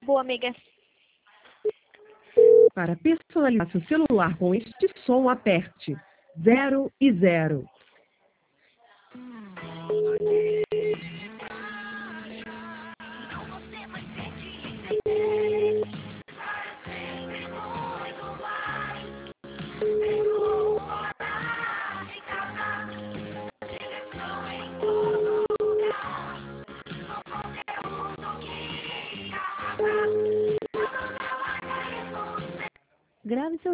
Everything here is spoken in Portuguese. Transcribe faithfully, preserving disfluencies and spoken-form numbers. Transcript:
boa, amiga. Para personalizar seu celular com este som, aperte zero e zero. Grave seu